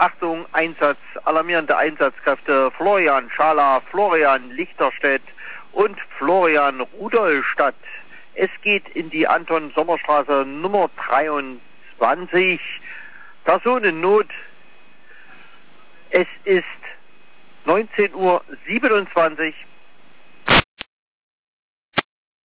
Achtung, Einsatz, alarmierende Einsatzkräfte, Florian Schala, Florian Lichterstedt und Florian Rudolstadt. Es geht in die Anton-Sommer-Straße Nummer 23. Personennot. Es ist 19:27 Uhr.